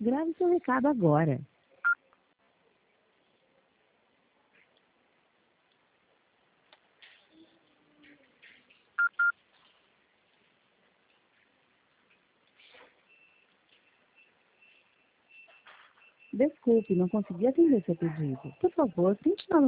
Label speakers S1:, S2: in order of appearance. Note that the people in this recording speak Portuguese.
S1: Grave seu recado agora. Desculpe, não consegui atender seu pedido. Por favor, tente